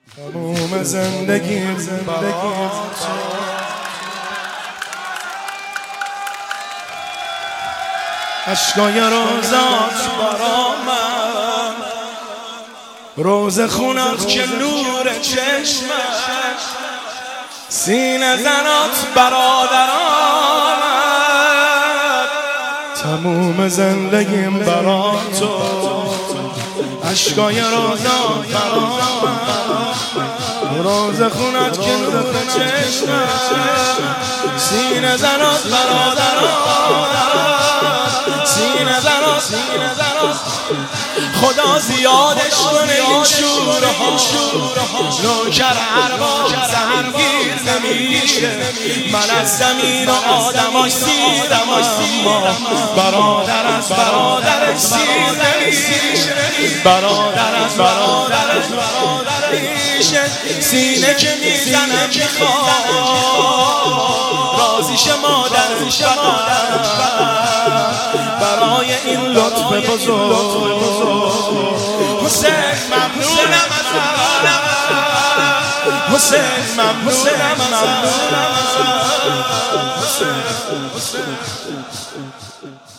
تموم زندگی عشقای روزات برا من، روز خونات که نور چشمت، سینه زنات برادرانت، تموم زندگیم برا تو، عشقای روزات برا من، روز خونات که نور چشمت، سینه زنات برادرانت، سینه زنات خدا زیادش کنه این شورها، نوکر ارباب سهرگیر نمیشه، من از زمین و آدماش سیرم، اما برادر از برادرش سیر نمیشه، برادر از برادرش میشه، سینه که میزنم میخواد رازیش مادرش برای این لطف بزرگ. حسین ممنونم حسین ممنونم